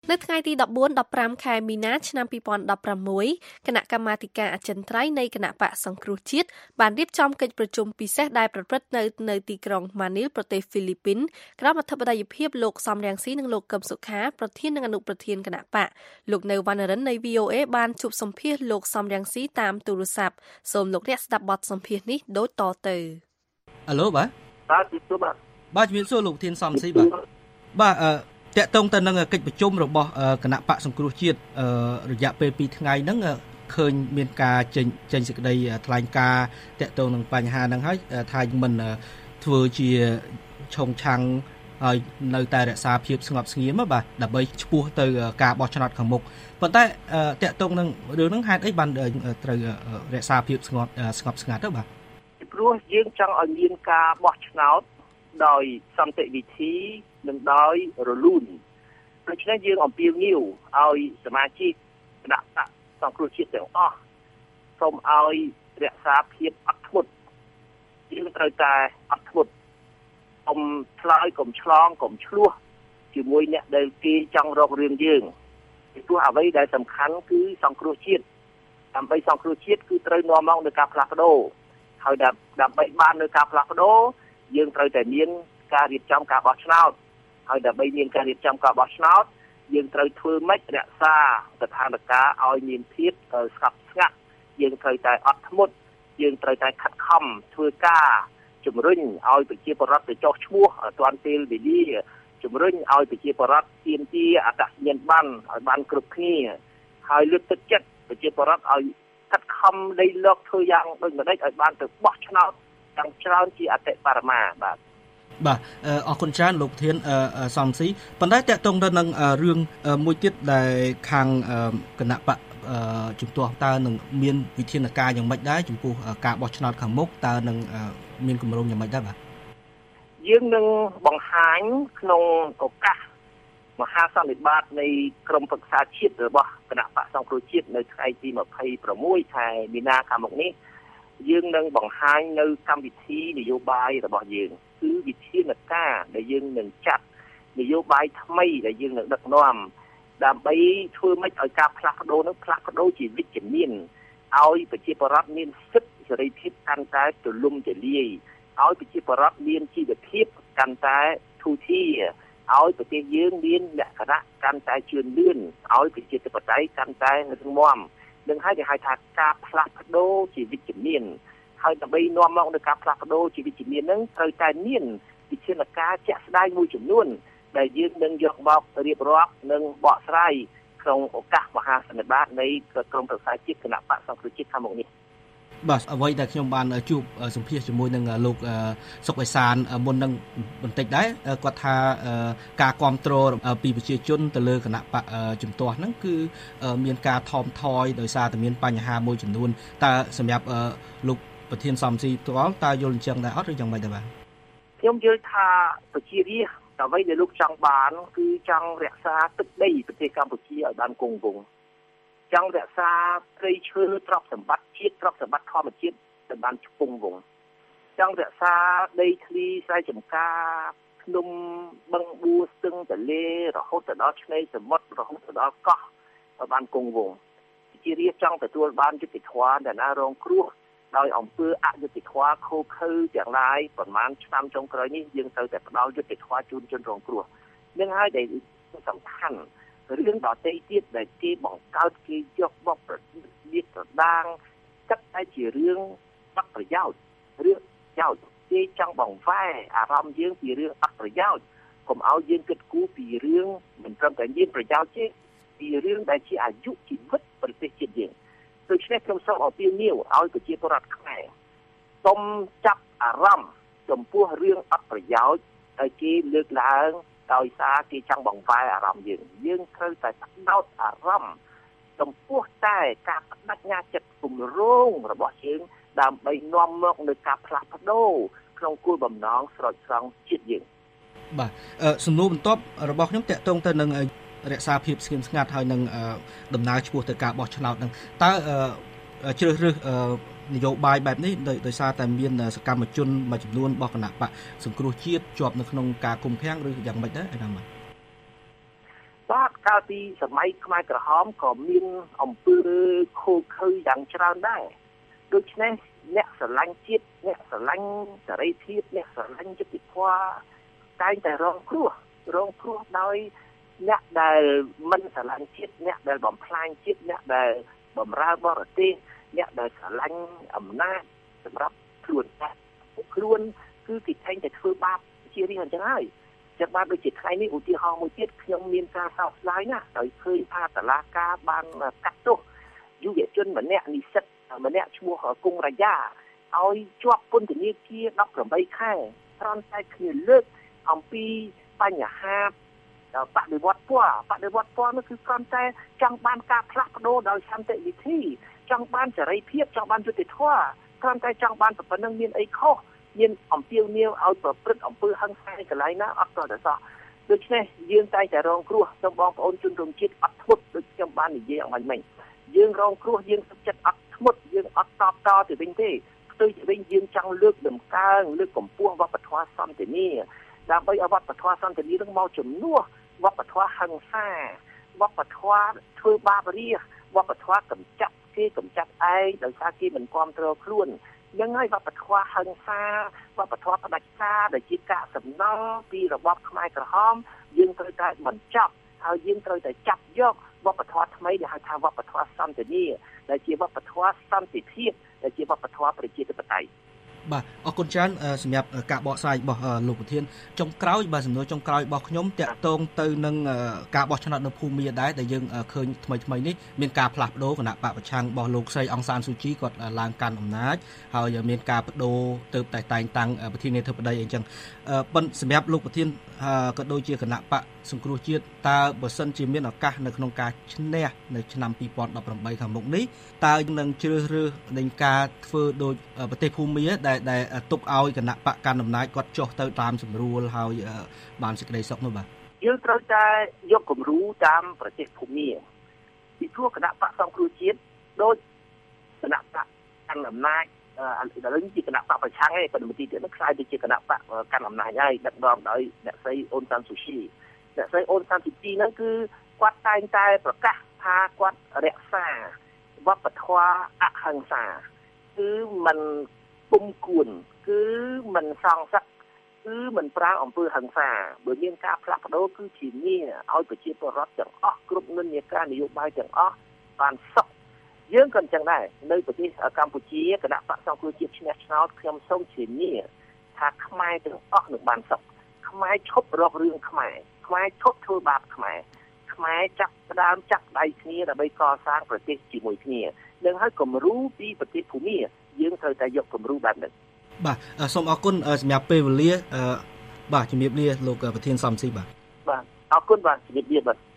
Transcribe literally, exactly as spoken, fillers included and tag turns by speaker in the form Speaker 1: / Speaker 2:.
Speaker 1: នៅថ្ងៃទីដប់បួន ដប់ប្រាំ ខែមីនាឆ្នាំពីរពាន់ដប់ប្រាំមួយគណៈកម្មាធិការអចិន្ត្រៃយ៍នៃគណៈបកសង្គ្រោះជាតិបានរៀបចំកិច្ចប្រជុំពិសេសដែលប្រព្រឹត្តនៅនៅទីក្រុងម៉ានីលប្រទេសហ្វីលីពីនក្រោមអធិបតេយ្យភាពលោកសំរងស៊ីនិងលោកកឹមសុខាប្រធាននិងអនុប្រធានគណៈបកលោកនៅវណ្ណរិននៃ វី អូ អេ បានជួបសម្ភាសលោកសំរងស៊ីតាមទូរស័ព្ទសូមលោកអ្នកស្ដាប់បទសម្ភាសនេះដូចតទៅ
Speaker 2: អាឡូបាទ
Speaker 3: បាទជំរាបបាទ
Speaker 2: បាទជំរាបសួរលោកធានសំស៊ីបាទបាទអឺតកតងទៅនឹងកិច្ចប្រជុំរបស់គណៈបកសង្គ្រោះជាតិរយៈពេលពីរថ្ងៃហ្នឹងឃើញមានការចេញចេញសេចក្តីថ្លែងការណ៍តកតងនឹងបញ្ហាហ្នឹងហើយថាមិនធ្វើជាឆុងឆាំងហើយនៅតែរក្សាភាពស្ងប់ស្ងៀមបាទដើម្បីឈ្មោះទៅការបោះឆ្នោតខាងមុខប៉ុន្តែតកតងនឹងរឿងហ្នឹងហេតុអីបានត្រូវរក្សាភាពស្ងប់ស្ងប់ស្ងាត់ទៅបាទ
Speaker 3: ព្រោះយើងចង់ឲ្យមានការបោះឆ្នោតដោយសន្តិវិធីនិងដោយរលូនដូច្នេះយើងអំពាវនាវឲ្យសមាជិកគណៈបកសង្គ្រោះជាតិទាំងអស់សូមឲ្យរក្សាភាពអត់ធ្មត់យើងត្រូវតែអត់ធ្មត់កុំឆ្លើយកុំឆ្លងកុំឆ្លោះជាមួយអ្នកដែលគេចង់រករឿងយើងពីព្រោះអ្វីដែលសំខាន់គឺសង្គ្រោះជាតិដើម្បីសង្គ្រោះជាតិគឺត្រូវនាំមកនូវការផ្លាស់ប្ដូរហើយដើម្បីបាននូវការផ្លាស់ប្ដូរយើងត្រូវតែមានការរៀបចំការបោះឆ្នោតហើយដើម្បីមានការរៀបចំការបោះឆ្នោតយើងត្រូវធ្វើម៉េចរក្សាស្ថានភាពឲ្យមានភាពស្ងប់ស្ងាត់យើងត្រូវតែអត់ធ្មត់យើងត្រូវតែខិតខំធ្វើការជំរុញឲ្យប្រជាពលរដ្ឋទៅចុះឈ្មោះទាន់ពេលវេលាជំរុញឲ្យប្រជាពលរដ្ឋទាមទារអត្តសញ្ញាណប័ណ្ណឲ្យបានគ្រប់គ្នាហើយលើកទឹកចិត្តប្រជាពលរដ្ឋឲ្យខិតខំដេញលកធ្វើយ៉ាងដូចម្តេចឲ្យបានទៅបោះឆ្នោតទាំងច្រើនជាអតិបរមាបាទ
Speaker 2: បាទអរគុណច្រើនលោកធានសំស៊ីប៉ុន្តែតកតងទៅនឹងរឿងមួយទៀតដែលខាងគណៈបកជំទាស់តើនឹងមានវិធានការយ៉ាងម៉េចដែរចំពោះការបោះឆ្នោតខាងមុខតើនឹងមានគម្រោងយ៉ាងម៉េចដែរបាទ
Speaker 3: យើងនឹងបង្ហាញក្នុងឱកាសមហាសន្និបាតនៃក្រមប្រឹក្សាជាតិរបស់គណៈបកសង្គ្រោះជាតិនៅថ្ងៃទីម្ភៃប្រាំមួយខែមីនាខាងមុខនេះយើងនឹងបង្ហាញនៅកម្មវិធីនយោបាយរបស់យើងគឺវិធានការដែលយើងនឹងចាត់នយោបាយថ្មីដែលយើងនឹងដឹកនាំដើម្បីធ្វើម៉េចឲ្យការផ្លាស់ប្ដូរនោះផ្លាស់ប្ដូរជាវិជ្ជមានឲ្យប្រជាពលរដ្ឋមានសិទ្ធិសេរីភាពកាន់តែទូលំទូលាយឲ្យប្រជាពលរដ្ឋមានជីវភាពកាន់តែធូរធារឲ្យប្រទេសយើងមានលក្ខណៈកាន់តែជឿនលឿនឲ្យប្រជាធិបតេយ្យកាន់តែរឹងមាំនឹងហើយគេហៅថាការផ្លាស់ប្ដូរជាវិជ្ជមានហើយដើម្បីនាំមកនូវការផ្លាស់ប្ដូរជាវិជ្ជមានហ្នឹងត្រូវតែមានវិធានការជាក់ស្ដែងមួយចំនួនដែលយើងនឹងយកមករៀបរាប់និងបកស្រាយក្នុងឱកាសមហាសន្និបាតនៃក្រមប្រឹក្សាជាតិគណៈបកសង្គ្រោះជាតិខាងមុខនេះ
Speaker 2: បាទអ្វីដែលខ្ញុំបានជួបសម្ភាសជាមួយនឹងលោកសុកអេសានមុននឹងបន្តិចដែរគាត់ថាការគ្រប់គ្រងពីប្រជាជនទៅលើគណៈបកជំទាស់ហ្នឹងគឺមានការថមថយដោយសារតែមានបញ្ហាមួយចំនួនតើសម្រាប់លោកប្រធានសំស៊ីផ្ទាល់តើយល់អញ្ចឹងដែរអត់ឬយ៉ាងម៉េចដែរបាទ
Speaker 3: ខ្ញុំយល់ថាប្រជារាស្ត្រអ្វីដែលលោកចង់បានគឺចង់រក្សាទឹកដីប្រទេសកម្ពុជាឲ្យបានគង់វង្សចង់រក្សាព្រៃឈើទ្រព្យសម្បត្តិជាតិទ្រព្យសម្បត្តិធម្មជាតិឲ្យបានគង់វង្សចង់រក្សាដីធ្លីស្រែចម្ការភ្នំបឹងបួស្ទឹងទន្លេរហូតដល់ឆ្នេរសមុទ្ររហូតដល់កោះឲ្យបានគង់វង្សប្រជារាស្ត្រចង់ទទួលបានយុត្តិធម៌ដែលណារងគ្រោះដោយអំពើអយុត្តិធម៌ខូខើទាំងឡាយប្រហែលឆ្នាំចុងក្រោយនេះយើងត្រូវតែផ្ដល់យុត្តិធម៌ជូនជនរងគ្រោះនឹងហើយដែលសំខាន់រឿងដទៃទៀតដែលគេបង្កើតគេយកមកប្រឌិតវាប្រដាងទឹកតែជារឿងបាត់ប្រយោជន៍រឿងប្រយោជន៍គេចង់បង្វែរអារម្មណ៍យើងពីរឿងអត់ប្រយោជន៍កុំឲ្យយើងគិតគូរពីរឿងមិនត្រឹមតែមានប្រយោជន៍ទេពីរឿងដែលជាអាយុជីវិតប្រទេសជាតិយើងដូច្នេះខ្ញុំសូមអំពាវនាវឲ្យប្រជាពលរដ្ឋខ្មែរសូមចាប់អារម្មណ៍ចំពោះរឿងអត់ប្រយោជន៍ដែលគេលើកឡើងដោយសារគេចង់បង្វែរអារម្មណ៍យើងយើងត្រូវតែផ្ដោតអារម្មណ៍ចំពោះតែការបដិញ្ញាចិត្តគម្រោងរបស់យើងដើម្បីនាំមកនូវការផ្លាស់ប្ដូរក្នុងគោលបំណងស្រោចស្រង់ជាតិយើង
Speaker 2: បាទសំណួរបន្ទាប់របស់ខ្ញុំតកតងទៅនឹងរក្សាភាពស្ងៀមស្ងាត់ហើយនឹងដំណើរឆ្ពោះទៅការបោះឆ្នោតនឹងតើជ្រើសរើសនយោបាយបែបនេះដោយសារតែមានសកម្មជនមួយចំនួនរបស់គណៈបកសង្គ្រោះជាតិជាប់នៅក្នុងការគុំឃាំងឬយ៉ាងម៉េចដែរឯណាបាទ
Speaker 3: បាទកាលពីសម័យខ្មែរក្រហមក៏មានអំពើខូខើយ៉ាងច្រើនដែរដូច្នេះអ្នកស្រឡាញ់ជាតិអ្នកស្រឡាញ់សេរីភាពអ្នកស្រឡាញ់យុត្តិធម៌តែងតែរងគ្រោះរងគ្រោះដោយអ្នកដែលមិនស្រឡាញ់ជាតិអ្នកដែលបំផ្លាញជាតិអ្នកដែលបំរើបរទេសអ្នកដែលស្រឡាញ់អំណាចសម្រាប់ខ្លួនតែខ្លួនគឺគេតែងតែធ្វើបាបជារៀងអញ្ចឹងហើយចឹងបានដូចជាថ្ងៃនេះឧទាហរណ៍មួយទៀតខ្ញុំមានការសោកស្ដាយណាស់ដោយឃើញថាតុលាការបានកាត់ទោសយុវជនម្នាក់និស្សិតម្នាក់ឈ្មោះគង់រាយាឲ្យជាប់ពន្ធនាគារដប់ប្រាំបីខែត្រង់តែគ្នាលើកអំពីបញ្ហាបដិវត្តពណ៌បដិវត្តពណ៌នោះគឺគ្រាន់តែចង់បានការផ្លាស់ប្ដូរដោយសន្តិវិធីចង់បានសេរីភាពចង់បានយុត្តិធម៌គ្រាន់តែចង់បានប៉ុណ្ណឹងមានអីខុសមានអំពាវនាវឲ្យប្រព្រឹត្តអំពើហិង្សាកន្លែងណាអត់ទាល់តែសោះដូច្នេះយើងតែងតែរងគ្រោះសូមបងប្អូនជនរួមជាតិអត់ធ្មត់ដូចខ្ញុំបាននិយាយអំបញ្ញមិញយើងរងគ្រោះយើងទឹកចិត្តអត់ធ្មត់យើងអត់តបតទៅវិញទេផ្ទុយទៅវិញយើងចង់លើកដំកើងលើកកម្ពស់វប្បធម៌សន្តិនិកដើម្បីឲ្យវប្បធម៌សន្តិនិកនឹងមកជំនួសវប្បធម៌ហិង្សាវប្បធម៌ធ្វើបាបរាជវប្បធម៌កម្ចាត់គេកម្ចាត់ឯងដោយសារគេមិនគ្រប់គ្រងខ្លួននឹងហើយវប្បធម៌ហិង្សាវប្បធម៌ផ្ដាច់ការដែលជាកាកសំណល់ពីរបបខ្មែរក្រហមយើងត្រូវតែបញ្ចប់ហើយយើងត្រូវតែចាប់យកវប្បធម៌ថ្មីដែលហៅថាវប្បធម៌សន្តិនិកដែលជាវប្បធម៌សន្តិភាពដែលជាវប្បធម៌ប្រជាធិបតេយ្យ
Speaker 2: បាទអរគុណច្រើនសម្រាប់ការបកស្រាយរបស់លោកប្រធានចុងក្រោយបាទសំណួរចុងក្រោយរបស់ខ្ញុំតាក់ទងទៅនឹងការបោះឆ្នោតនៅភូមាដែរដែលយើងឃើញថ្មីថ្មីនេះមានការផ្លាស់ប្ដូរគណៈបកប្រឆាំងរបស់លោកស្រីអង្សានស៊ូជីគាត់ឡើងកាន់អំណាចហើយមានការបដូរទៅតែតែងតាំងប្រធានាធិបតីអីចឹងប៉ុន្តែសម្រាប់លោកប្រធានក៏ដូចជាគណៈបកសង្គ្រោះជាតិតើបើសិនជាមានឱកាសនៅក្នុងការឈ្នះនៅឆ្នាំពីរពាន់ដប់ប្រាំបីខាងមុខនេះតើនឹងជ្រើសរើសនៃការធ្វើដោយប្រទេសភូមាដែលដែលទុកឲ្យគណៈបកកណ្ដាលអំណាចគាត់ចុះទៅតាមសម្រួលហើយបានសេចក្តីសុខនោះបាទ
Speaker 3: យើងត្រូវតែយកគំរូតាមប្រទេសភូមាពីព្រោះគណៈបកសង្គ្រោះជាតិដោយគណៈបកកណ្ដាលអំណាចឥឡូវជាគណៈបកប្រឆាំងឯងប៉ុន្តែទីទៀតនឹងខ្លាយទៅជាគណៈបកកាន់អំណាចហើយដឹកនាំដោយអ្នកស្រីអ៊ុនសានស៊ូជីអ្នកស្រីអ៊ុនសានស៊ូជីហ្នឹងគឺគាត់តែងតែប្រកាសថាគាត់រក្សាវប្បធម៌អហិង្សាគឺមិនពុំគួនគឺមិនសងសឹកគឺមិនប្រើអំពើហិង្សាបើមានការផ្លាស់ប្ដូរគឺធានាឲ្យប្រជាពលរដ្ឋទាំងអស់គ្រប់និន្នាការនយោបាយទាំងអស់បានសុខយើងក៏អញ្ចឹងដែរនៅប្រទេសកម្ពុជាគណៈបកសង្គ្រោះជាតិឈ្នះឆ្នោតខ្ញុំសូមធានាថាខ្មែរទាំងអស់នឹងបានសុខខ្មែរឈប់រករឿងខ្មែរខ្មែរឈប់ធ្វើបាបខ្មែរខ្មែរចាប់ផ្ដើមចាក់ដៃគ្នាដើម្បីកសាងប្រទេសជាមួយគ្នានឹងហើយគំរូពីប្រទេសភូមាយើងត្រូវតែយកគំរូបែបនេះ
Speaker 2: បាទសូមអរគុណសម្រាប់ពេលវេលាបាទជំរាបលាលោកប្រធានសំស៊ីបាទ
Speaker 3: បាទអរគុណបាទជំរាបលាបាទ